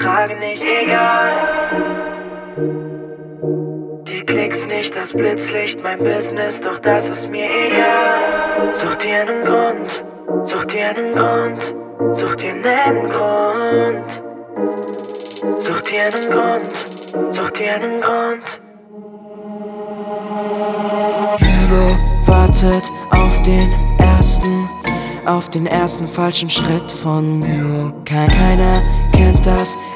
trage nicht, egal. Die Klicks nicht, das Blitzlicht, mein Business, doch das ist mir egal. Such dir einen Grund, such dir einen Grund, such dir einen Grund. Such dir einen Grund, such dir einen Grund. Jeder wartet auf den ersten falschen Schritt von mir. Keiner kennt das